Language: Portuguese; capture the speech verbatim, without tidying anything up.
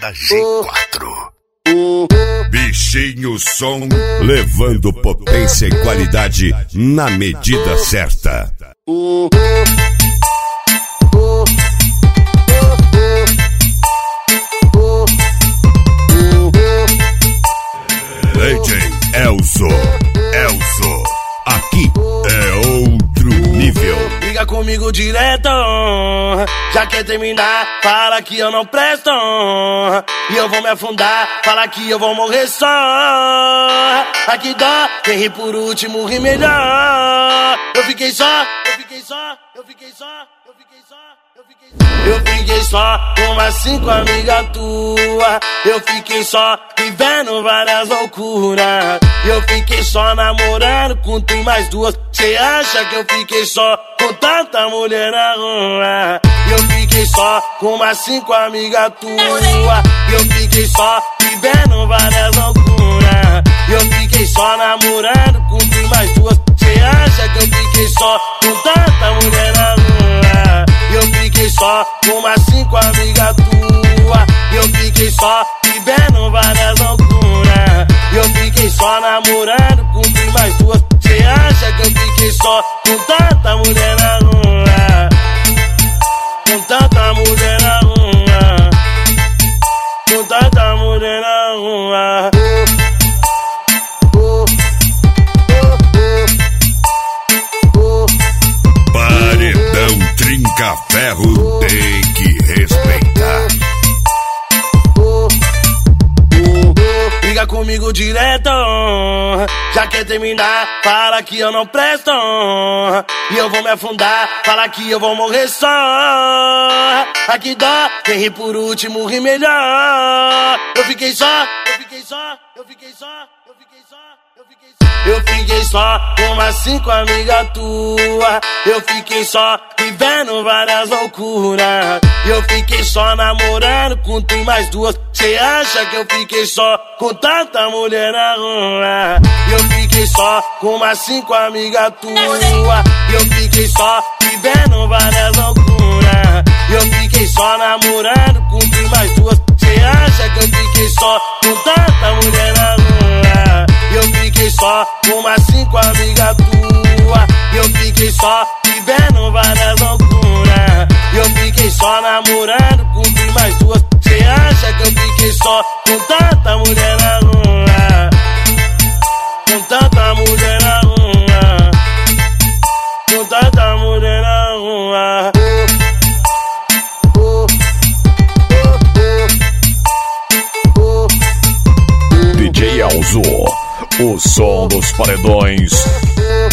Banda G quatro. Bichinho Som, levando potência e qualidade na medida certa. D J Elzo, Elzo, aqui é outro nível. Liga comigo direto, já quer terminar, fala que eu não presto. E eu vou me afundar, fala que eu vou morrer só. Aqui dó, quem ri por último ri melhor. Eu fiquei só, eu fiquei só, eu fiquei só, eu fiquei só, eu fiquei só. Eu fiquei só com umas cinco amigas tuas. Eu fiquei só vivendo várias loucuras. Eu fiquei só namorando com tu e mais duas. Cê acha que eu fiquei só com tanta mulher na rua? Eu fiquei só com umas cinco amigas tuas. Eu fiquei só vivendo várias loucuras. Eu fiquei só namorando com tu e mais duas. Cê acha que eu fiquei só com tanta mulher na rua? Eu fiquei só com umas cinco amigas tuas. Eu fiquei só vivendo várias loucuras. Eu fiquei só namorando com tu e mais duas. Cê acha que eu fiquei só com tanta mulher na rua? Com tanta mulher na rua. Com tanta mulher na rua. Paredão trinca-ferro tem que respeitar. Liga comigo direto, já quer terminar, fala que eu não presto. E eu vou me afundar, fala que eu vou morrer só. Aqui dó, quem ri por último ri melhor. Eu fiquei só, eu fiquei só, eu fiquei só, eu fiquei só, eu fiquei só. Eu fiquei só com umas cinco amigas tuas. Eu fiquei só vivendo várias loucuras. Eu fiquei só namorando com tu e mais duas. Cê acha que eu fiquei só com tanta mulher na rua? Eu fiquei só com umas cinco amigas tuas. Eu fiquei só vivendo várias loucuras. Eu fiquei só namorando com tu e mais duas. Cê acha que eu fiquei só com tanta mulher na rua? Eu fiquei só com umas cinco amigas tuas. Eu fiquei só vivendo várias loucuras. Eu fiquei só namorando com tu e mais duas. Cê acha que eu fiquei só com tanta mulher na rua? Com tanta mulher na rua. Com tanta mulher na rua. D J Elzo, o som dos paredões.